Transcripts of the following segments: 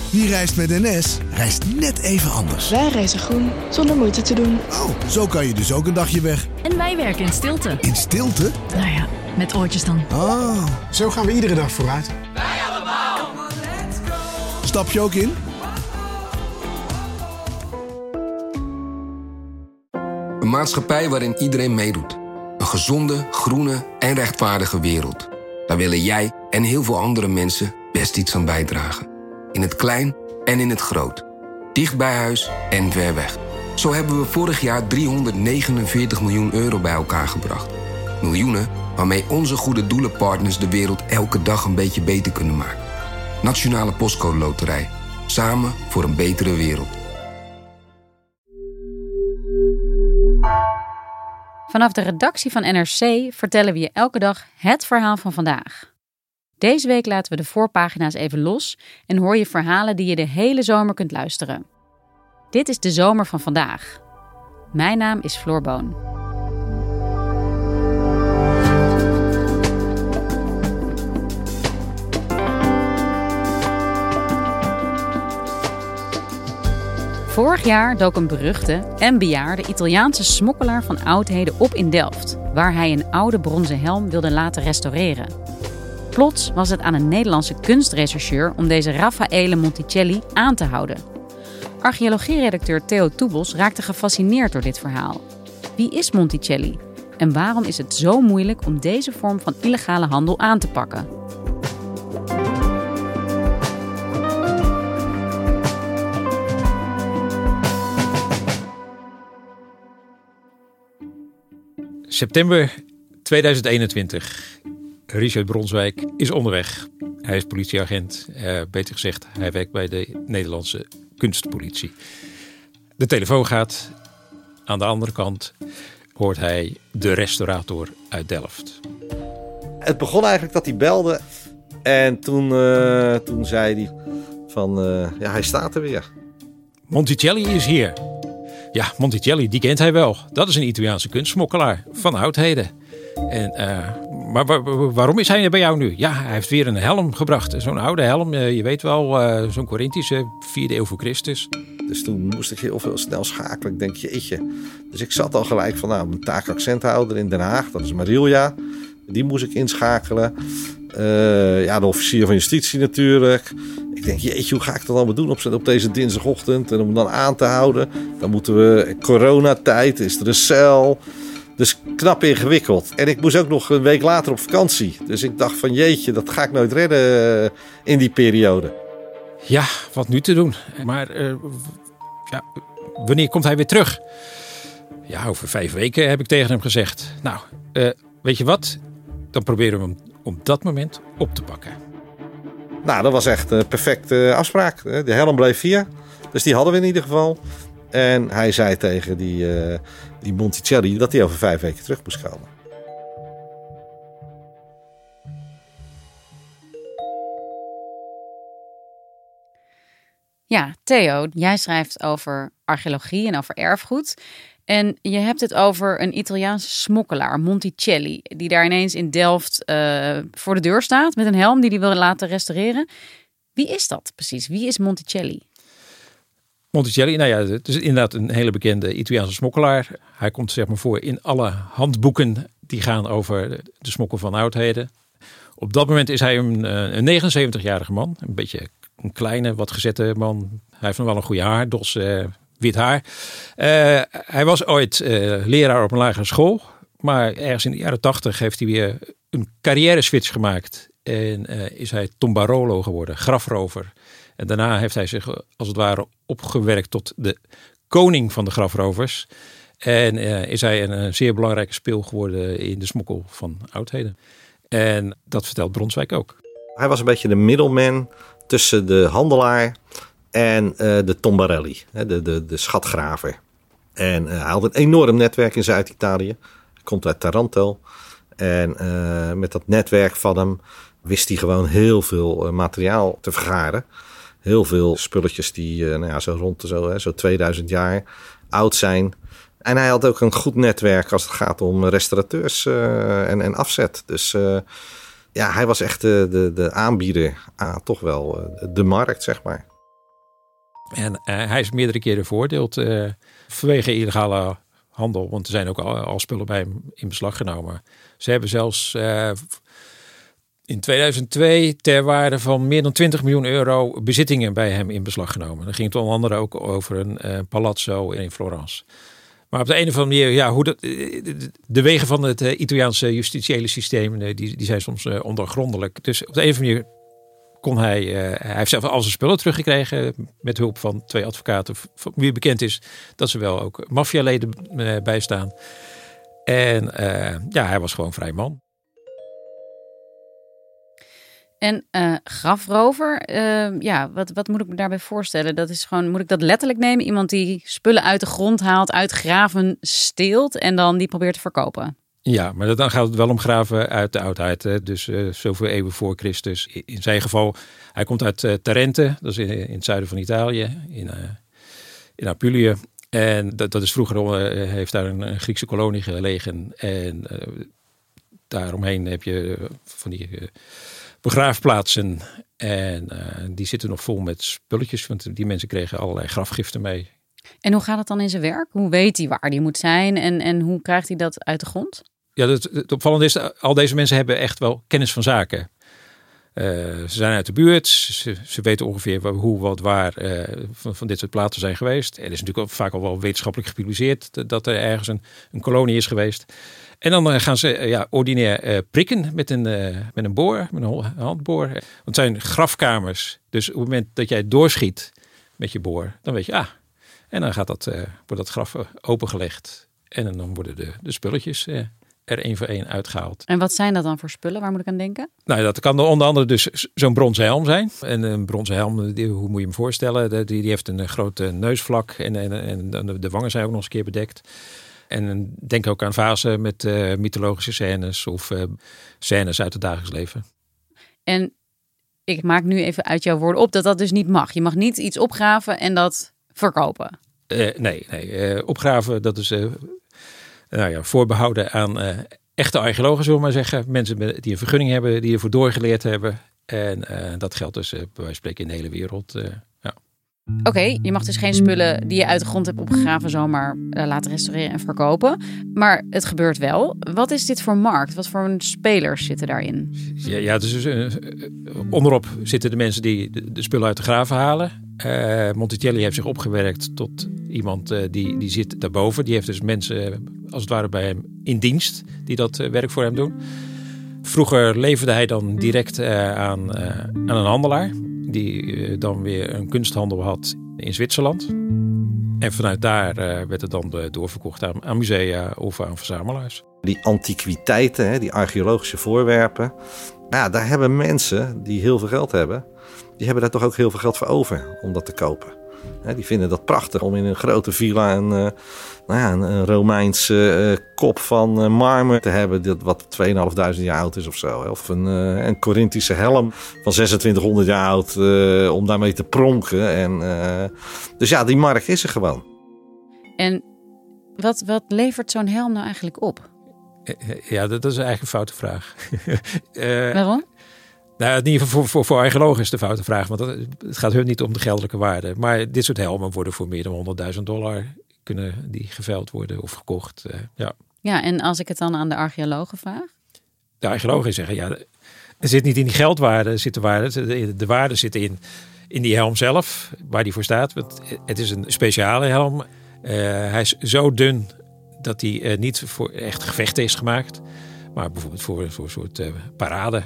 Wie reist met NS, reist net even anders. Wij reizen groen, zonder moeite te doen. Oh, zo kan je dus ook een dagje weg. En wij werken in stilte. In stilte? Nou ja, met oortjes dan. Oh. Zo gaan we iedere dag vooruit. Wij allemaal. Stap je ook in? Een maatschappij waarin iedereen meedoet. Een gezonde, groene en rechtvaardige wereld. Daar willen jij en heel veel andere mensen best iets aan bijdragen. In het klein en in het groot. Dicht bij huis en ver weg. Zo hebben we vorig jaar 349 miljoen euro bij elkaar gebracht. Miljoenen waarmee onze goede doelenpartners de wereld elke dag een beetje beter kunnen maken. Nationale Postcode Loterij. Samen voor een betere wereld. Vanaf de redactie van NRC vertellen we je elke dag het verhaal van vandaag. Deze week laten we de voorpagina's even los en hoor je verhalen die je de hele zomer kunt luisteren. Dit is de zomer van vandaag. Mijn naam is Floor Boon. Vorig jaar dook een beruchte en bejaarde Italiaanse smokkelaar van oudheden op in Delft, waar hij een oude bronzen helm wilde laten restaureren. Plots was het aan een Nederlandse kunstrechercheur om deze Raffaele Monticelli aan te houden. Archeologieredacteur Theo Toebos raakte gefascineerd door dit verhaal. Wie is Monticelli en waarom is het zo moeilijk om deze vorm van illegale handel aan te pakken? September 2021. Richard Bronswijk is onderweg. Hij is politieagent. Beter gezegd, hij werkt bij de Nederlandse kunstpolitie. De telefoon gaat. Aan de andere kant hoort hij de restaurator uit Delft. Het begon eigenlijk dat hij belde. En toen zei hij van, hij staat er weer. Monticelli is hier. Ja, Monticelli, die kent hij wel. Dat is een Italiaanse kunstsmokkelaar van oudheden. Maar waarom is hij bij jou nu? Ja, hij heeft weer een helm gebracht. Zo'n oude helm, je weet wel, zo'n Corinthische, 4e eeuw voor Christus. Dus toen moest ik heel veel snel schakelen. Ik denk, jeetje. Dus ik zat al gelijk van, mijn taakaccentouder in Den Haag. Dat is Marilia. Die moest ik inschakelen. De officier van justitie natuurlijk. Ik denk, jeetje, hoe ga ik dat allemaal doen op deze dinsdagochtend? En om dan aan te houden. Dan moeten we, coronatijd, is er een cel. Dus knap ingewikkeld. En ik moest ook nog een week later op vakantie. Dus ik dacht van, jeetje, dat ga ik nooit redden in die periode. Ja, wat nu te doen? Maar wanneer komt hij weer terug? Ja, over 5 weken heb ik tegen hem gezegd. Nou, weet je wat? Dan proberen we hem op dat moment op te pakken. Nou, dat was echt een perfecte afspraak. De helm bleef hier. Dus die hadden we in ieder geval. En hij zei tegen die Monticelli dat hij over 5 weken terug moest komen. Ja, Theo, jij schrijft over archeologie en over erfgoed. En je hebt het over een Italiaanse smokkelaar, Monticelli, die daar ineens in Delft voor de deur staat met een helm die hij wil laten restaureren. Wie is dat precies? Wie is Monticelli? Monticelli, het is inderdaad een hele bekende Italiaanse smokkelaar. Hij komt zeg maar voor in alle handboeken die gaan over de smokkel van oudheden. Op dat moment is hij een 79-jarige man. Een beetje een kleine, wat gezette man. Hij heeft nog wel een goede haardos, wit haar. Hij was ooit leraar op een lagere school. Maar ergens in de jaren 80 heeft hij weer een carrière switch gemaakt. En is hij tombarolo geworden, grafrover. En daarna heeft hij zich als het ware opgewerkt tot de koning van de grafrovers. En is hij een zeer belangrijke speel geworden in de smokkel van oudheden. En dat vertelt Bronswijk ook. Hij was een beetje de middleman tussen de handelaar en de tombarelli, de schatgraver. En hij had een enorm netwerk in Zuid-Italië. Hij komt uit Taranto. En met dat netwerk van hem wist hij gewoon heel veel materiaal te vergaren. Heel veel spulletjes die zo rond zo 2000 jaar oud zijn. En hij had ook een goed netwerk als het gaat om restaurateurs en afzet. Dus hij was echt de aanbieder aan toch wel de markt, zeg maar. En hij is meerdere keren veroordeeld vanwege illegale handel. Want er zijn ook al spullen bij hem in beslag genomen. Ze hebben zelfs in 2002 ter waarde van meer dan 20 miljoen euro bezittingen bij hem in beslag genomen. Dan ging het onder andere ook over een palazzo in Florence. Maar op de een of andere manier, de wegen van het Italiaanse justitiële systeem, die zijn soms ondoorgrondelijk. Dus op de een of andere manier kon hij heeft zelf al zijn spullen teruggekregen met hulp van 2 advocaten. Wie bekend is dat ze wel ook maffialeden bijstaan. En hij was gewoon vrij man. En grafrover, wat moet ik me daarbij voorstellen? Dat is gewoon, moet ik dat letterlijk nemen? Iemand die spullen uit de grond haalt, uit graven steelt en dan die probeert te verkopen? Ja, maar dan gaat het wel om graven uit de oudheid. Hè? Dus zoveel eeuwen voor Christus. In zijn geval, hij komt uit Tarente, dat is in het zuiden van Italië, in Apulië. En dat is vroeger, heeft daar een Griekse kolonie gelegen. En daaromheen heb je van die begraafplaatsen. En die zitten nog vol met spulletjes, want die mensen kregen allerlei grafgiften mee. En hoe gaat het dan in zijn werk? Hoe weet hij waar die moet zijn en hoe krijgt hij dat uit de grond? Ja, het opvallende is, al deze mensen hebben echt wel kennis van zaken. Ze zijn uit de buurt, ze weten ongeveer hoe, wat, waar van dit soort plaatsen zijn geweest. Er is natuurlijk vaak al wel wetenschappelijk gepubliceerd dat er ergens een kolonie is geweest. En dan gaan ze ordinair prikken met een boor, met een handboor. Want het zijn grafkamers, dus op het moment dat jij doorschiet met je boor, dan weet je, en dan wordt dat graf opengelegd. En dan worden de spulletjes er één voor één uitgehaald. En wat zijn dat dan voor spullen? Waar moet ik aan denken? Nou, dat kan onder andere dus zo'n bronzen helm zijn. En een bronzen helm, hoe moet je hem voorstellen? Die heeft een grote neusvlak en de wangen zijn ook nog eens een keer bedekt. En denk ook aan vazen met mythologische scènes of scènes uit het dagelijks leven. En ik maak nu even uit jouw woorden op dat dus niet mag. Je mag niet iets opgraven en dat verkopen. Nee. Opgraven, dat is voorbehouden aan echte archeologen, zullen we maar zeggen. Mensen die een vergunning hebben, die ervoor doorgeleerd hebben. En dat geldt dus bij wijze van spreken in de hele wereld. Oké, je mag dus geen spullen die je uit de grond hebt opgegraven zomaar laten restaureren en verkopen. Maar het gebeurt wel. Wat is dit voor markt? Wat voor spelers zitten daarin? Ja, dus onderop zitten de mensen die de spullen uit de graven halen. Monticelli heeft zich opgewerkt tot iemand die zit daarboven. Die heeft dus mensen als het ware bij hem in dienst die dat werk voor hem doen. Vroeger leverde hij dan direct aan een handelaar. Die dan weer een kunsthandel had in Zwitserland. En vanuit daar werd het dan doorverkocht aan musea of aan verzamelaars. Die antiquiteiten, die archeologische voorwerpen. Daar hebben mensen die heel veel geld hebben. Die hebben daar toch ook heel veel geld voor over om dat te kopen. Die vinden dat prachtig om in een grote villa een Romeinse kop van marmer te hebben. Wat 2.500 jaar oud is of zo. Of een Corinthische helm van 2600 jaar oud om daarmee te pronken. Dus die markt is er gewoon. En wat levert zo'n helm nou eigenlijk op? Ja, dat is eigenlijk een foute vraag. Waarom? Nou, in ieder geval voor archeologen is de foute vraag. Want het gaat hun niet om de geldelijke waarde. Maar dit soort helmen worden voor meer dan $100.000 kunnen die geveild worden of gekocht. Ja, en als ik het dan aan de archeologen vraag? De archeologen zeggen, er zit niet in die geldwaarde, zit de waarde. De waarde zit in die helm zelf, waar die voor staat. Het is een speciale helm. Hij is zo dun dat hij niet voor echt gevechten is gemaakt. Maar bijvoorbeeld voor een soort parade.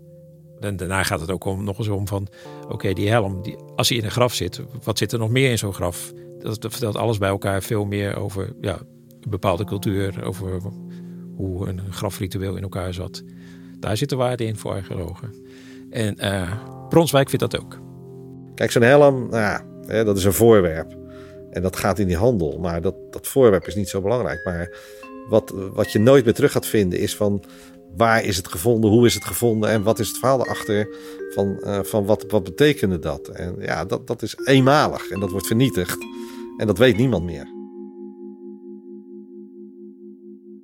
En daarna gaat het ook nog eens om van, die helm, als hij in een graf zit, wat zit er nog meer in zo'n graf? Dat vertelt alles bij elkaar veel meer over een bepaalde cultuur, over hoe een grafritueel in elkaar zat. Daar zit de waarde in voor archeologen. En Bronswijk vindt dat ook. Kijk, zo'n helm, dat is een voorwerp. En dat gaat in die handel. Maar dat voorwerp is niet zo belangrijk. Maar wat je nooit meer terug gaat vinden is van, waar is het gevonden? Hoe is het gevonden? En wat is het verhaal erachter? Van wat betekende dat? En dat is eenmalig. En dat wordt vernietigd. En dat weet niemand meer.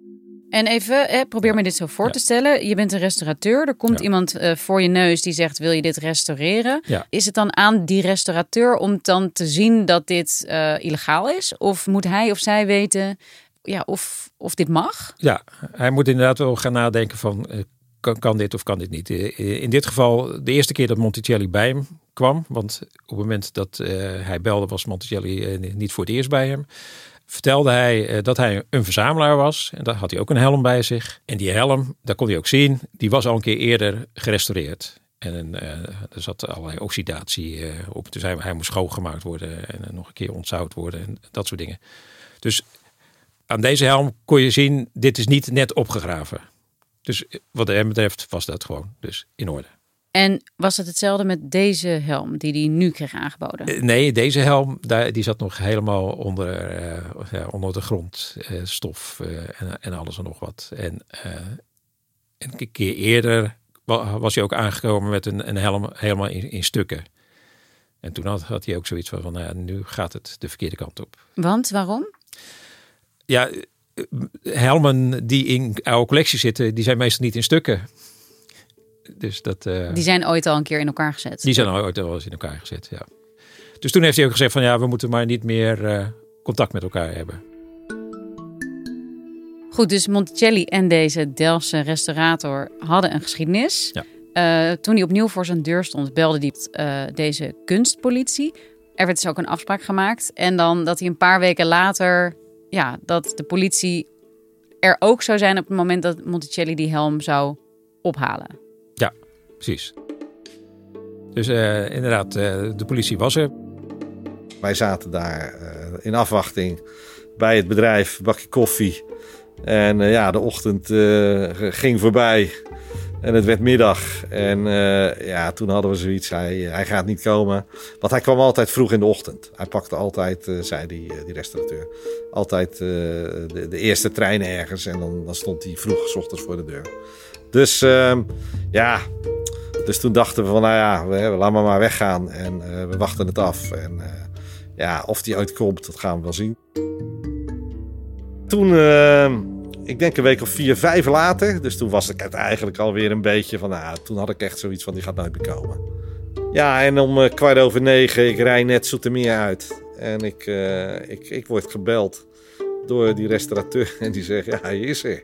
En even, probeer me dit zo voor te stellen. Je bent een restaurateur. Er komt iemand voor je neus die zegt, wil je dit restaureren? Ja. Is het dan aan die restaurateur om dan te zien dat dit illegaal is? Of moet hij of zij weten of dit mag? Ja, hij moet inderdaad wel gaan nadenken van, kan dit of kan dit niet? In dit geval, de eerste keer dat Monticelli bij hem kwam, want op het moment dat hij belde was Monticelli niet voor het eerst bij hem, vertelde hij dat hij een verzamelaar was. En daar had hij ook een helm bij zich. En die helm, dat kon hij ook zien, die was al een keer eerder gerestaureerd. En er zat allerlei oxidatie op. Dus hij moest schoongemaakt worden en nog een keer ontzout worden en dat soort dingen. Dus aan deze helm kon je zien, dit is niet net opgegraven. Dus wat hem betreft was dat gewoon dus in orde. En was het hetzelfde met deze helm die hij nu kreeg aangeboden? Nee, deze helm die zat nog helemaal onder de grondstof en alles en nog wat. En een keer eerder was hij ook aangekomen met een helm helemaal in stukken. En toen had hij ook zoiets van nu gaat het de verkeerde kant op. Want, waarom? Ja, helmen die in oude collecties zitten, die zijn meestal niet in stukken. Dus die zijn ooit al een keer in elkaar gezet? Die zijn ooit al eens in elkaar gezet, ja. Dus toen heeft hij ook gezegd van we moeten maar niet meer contact met elkaar hebben. Goed, dus Monticelli en deze Delftse restaurator hadden een geschiedenis. Ja. Toen hij opnieuw voor zijn deur stond, belde hij deze kunstpolitie. Er werd dus ook een afspraak gemaakt. En dan dat hij een paar weken later, dat de politie er ook zou zijn op het moment dat Monticelli die helm zou ophalen. Ja, precies. Dus inderdaad, de politie was er. Wij zaten daar in afwachting bij het bedrijf, bakje koffie. En de ochtend ging voorbij en het werd middag. En toen hadden we zoiets, hij gaat niet komen. Want hij kwam altijd vroeg in de ochtend. Hij pakte altijd, zei die restaurateur, altijd de eerste trein ergens. En dan stond hij vroeg 's ochtends voor de deur. Dus dus toen dachten we van laten we maar weggaan en we wachten het af. En of die uitkomt, dat gaan we wel zien. Toen, ik denk een week of 4, 5 later, dus toen was ik het eigenlijk alweer een beetje van, toen had ik echt zoiets van, die gaat nooit meer komen. Ja, en om 9:15, ik rij net Zoetermeer uit en ik word gebeld door die restaurateur en die zegt, hij is er.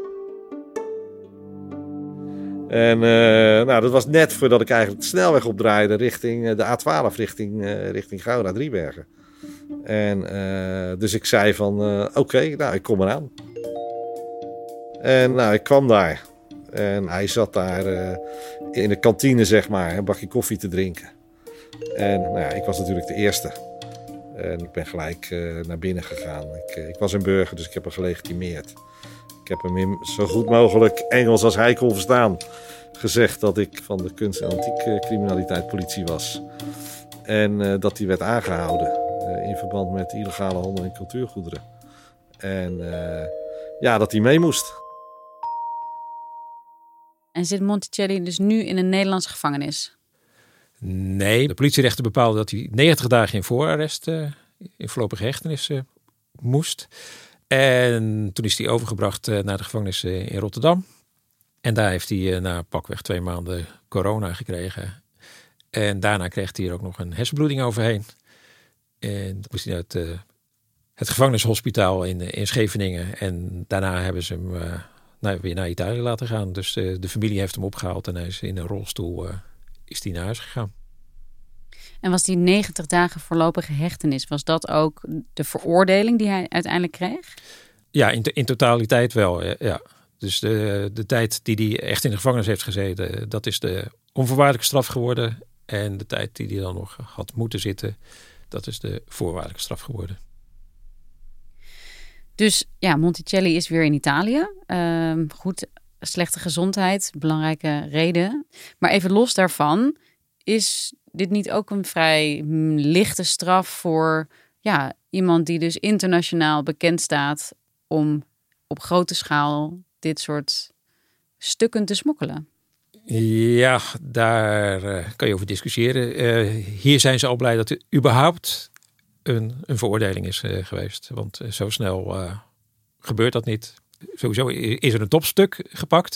En dat was net voordat ik eigenlijk de snelweg opdraaide richting de A12, richting Gouda, Driebergen. En dus ik zei van, oké, ik kom eraan. En ik kwam daar. En hij zat daar in de kantine, zeg maar, een bakje koffie te drinken. En ik was natuurlijk de eerste. En ik ben gelijk naar binnen gegaan. Ik was een burger, dus ik heb hem gelegitimeerd. Ik heb hem in zo goed mogelijk Engels als hij kon verstaan gezegd dat ik van de kunst- en antiekcriminaliteit politie was. En dat hij werd aangehouden in verband met illegale handel in cultuurgoederen. En dat hij mee moest. En zit Monticelli dus nu in een Nederlandse gevangenis? Nee, de politierechter bepaalde dat hij 90 dagen in voorarrest, in voorlopige hechtenis moest. En toen is hij overgebracht naar de gevangenis in Rotterdam. En daar heeft hij na pakweg 2 maanden corona gekregen. En daarna kreeg hij er ook nog een hersenbloeding overheen. En toen moest hij uit het gevangenishospitaal in Scheveningen. En daarna hebben ze hem weer naar Italië laten gaan. Dus de familie heeft hem opgehaald en hij is in een rolstoel is hij naar huis gegaan. En was die 90 dagen voorlopige hechtenis, was dat ook de veroordeling die hij uiteindelijk kreeg? Ja, in totaliteit wel, ja. Dus de tijd die hij echt in de gevangenis heeft gezeten, dat is de onvoorwaardelijke straf geworden. En de tijd die hij dan nog had moeten zitten, dat is de voorwaardelijke straf geworden. Dus Monticelli is weer in Italië. Goed, slechte gezondheid, belangrijke reden. Maar even los daarvan, is dit niet ook een vrij lichte straf voor iemand die dus internationaal bekend staat om op grote schaal dit soort stukken te smokkelen? Ja, daar kan je over discussiëren. Hier zijn ze al blij dat er überhaupt een veroordeling is geweest. Want zo snel gebeurt dat niet. Sowieso is er een topstuk gepakt.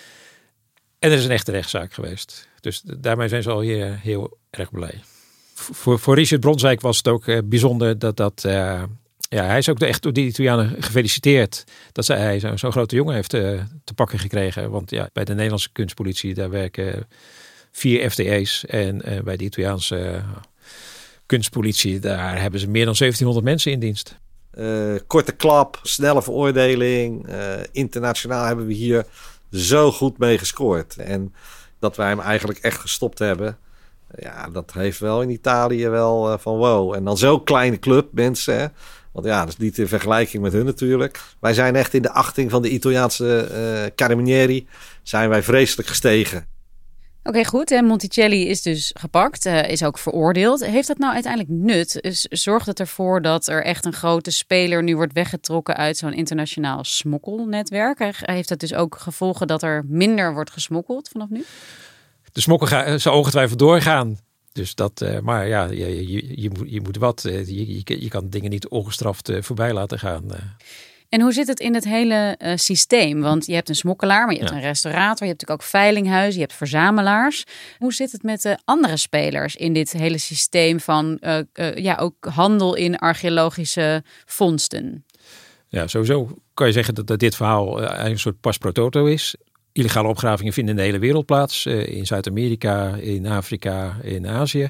En er is een echte rechtszaak geweest. Dus daarmee zijn ze al hier heel erg blij. Voor Richard Bronswijk was het ook bijzonder dat hij is ook echt door die Italianen gefeliciteerd dat hij zo'n grote jongen heeft te pakken gekregen. Want ja, bij de Nederlandse kunstpolitie daar werken 4 FTE's en bij de Italiaanse kunstpolitie daar hebben ze meer dan 1700 mensen in dienst. Korte klap, snelle veroordeling. Internationaal hebben we hier zo goed mee gescoord. En dat wij hem eigenlijk echt gestopt hebben. Ja, dat heeft wel in Italië wel van wow. En dan zo'n kleine club mensen. Hè? Want ja, dat is niet in vergelijking met hun natuurlijk. Wij zijn echt in de achting van de Italiaanse Carabinieri. Zijn wij vreselijk gestegen. Oké, goed. En Monticelli is dus gepakt, is ook veroordeeld. Heeft dat nou uiteindelijk nut? Zorgt het ervoor dat er echt een grote speler nu wordt weggetrokken uit zo'n internationaal smokkelnetwerk? Heeft dat dus ook gevolgen dat er minder wordt gesmokkeld vanaf nu? De smokkel zal ongetwijfeld doorgaan. Dus dat, maar ja, je moet wat. Je kan dingen niet ongestraft voorbij laten gaan. En hoe zit het in het hele systeem? Want je hebt een smokkelaar, maar je hebt een restaurator. Je hebt natuurlijk ook veilinghuizen, je hebt verzamelaars. Hoe zit het met de andere spelers in dit hele systeem van ook handel in archeologische vondsten? Ja, sowieso kan je zeggen dat dit verhaal een soort pas pro toto is. Illegale opgravingen vinden in de hele wereld plaats. In Zuid-Amerika, in Afrika, in Azië.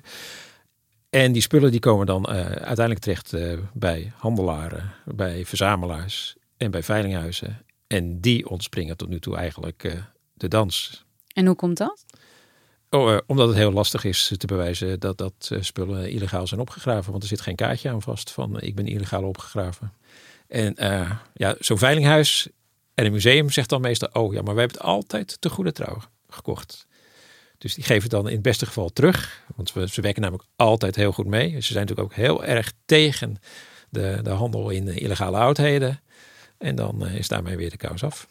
En die spullen die komen dan uiteindelijk terecht bij handelaren, bij verzamelaars en bij veilinghuizen. En die ontspringen tot nu toe eigenlijk de dans. En hoe komt dat? Omdat het heel lastig is te bewijzen dat spullen illegaal zijn opgegraven. Want er zit geen kaartje aan vast van ik ben illegaal opgegraven. En zo'n veilinghuis en een museum zegt dan meestal maar wij hebben het altijd te goede trouw gekocht. Dus die geven het dan in het beste geval terug. Want ze werken namelijk altijd heel goed mee. Ze zijn natuurlijk ook heel erg tegen de handel in illegale oudheden. En dan is daarmee weer de kous af.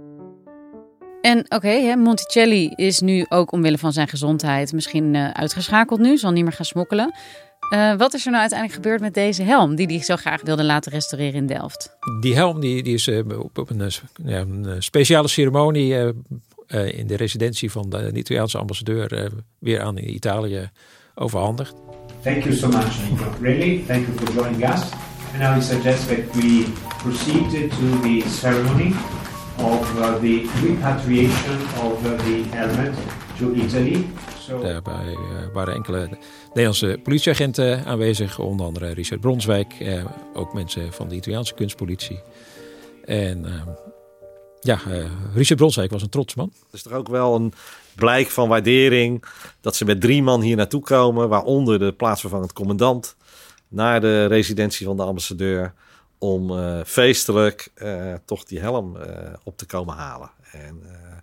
En Monticelli is nu ook omwille van zijn gezondheid misschien uitgeschakeld nu. Zal niet meer gaan smokkelen. Wat is er nou uiteindelijk gebeurd met deze helm die hij zo graag wilde laten restaureren in Delft? Die helm die is op een speciale ceremonie in de residentie van de Italiaanse ambassadeur weer aan Italië overhandigd. Thank you so much, Nico. Really, thank you for joining us. And now I suggest that we proceed to the ceremony of the repatriation of the helmet to Italy. Daarbij waren enkele Nederlandse politieagenten aanwezig, onder andere Richard Bronswijk, ook mensen van de Italiaanse kunstpolitie. En Richard Bronswijk was een trots man. Het is toch ook wel een blijk van waardering dat ze met 3 man hier naartoe komen, waaronder de plaatsvervangend commandant, naar de residentie van de ambassadeur om feestelijk toch die helm op te komen halen. En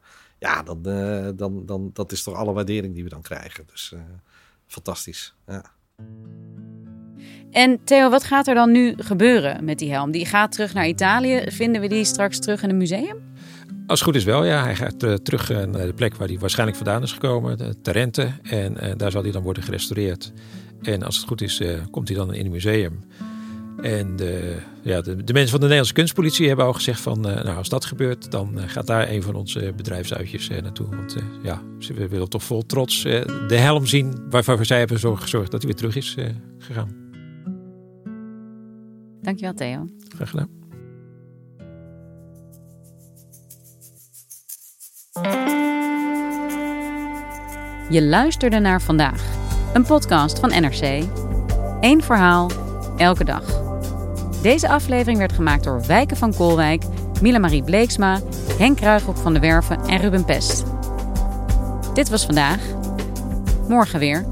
dan dat is toch alle waardering die we dan krijgen. Dus fantastisch. Ja. En Theo, wat gaat er dan nu gebeuren met die helm? Die gaat terug naar Italië. Vinden we die straks terug in een museum? Als het goed is wel, ja. Hij gaat terug naar de plek waar hij waarschijnlijk vandaan is gekomen, Tarente. En daar zal hij dan worden gerestaureerd. En als het goed is, komt hij dan in een museum. En de mensen van de Nederlandse kunstpolitie hebben al gezegd van, als dat gebeurt, dan gaat daar een van onze bedrijfsuitjes naartoe. Want we willen toch vol trots de helm zien waarvan zij hebben gezorgd dat hij weer terug is gegaan. Dankjewel, Theo. Graag gedaan. Je luisterde naar Vandaag, een podcast van NRC. 1 verhaal, elke dag. Deze aflevering werd gemaakt door Wijken van Koolwijk, Mila-Marie Bleeksma, Henk Ruigrok van de Werven en Ruben Pest. Dit was Vandaag. Morgen weer.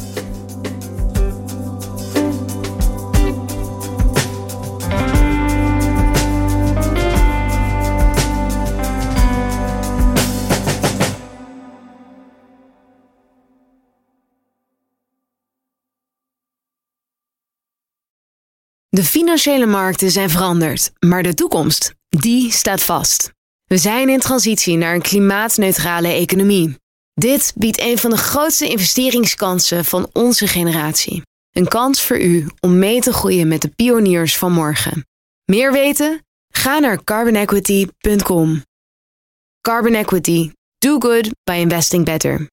De financiële markten zijn veranderd, maar de toekomst, die staat vast. We zijn in transitie naar een klimaatneutrale economie. Dit biedt een van de grootste investeringskansen van onze generatie. Een kans voor u om mee te groeien met de pioniers van morgen. Meer weten? Ga naar carbonequity.com. Carbon Equity. Do good by investing better.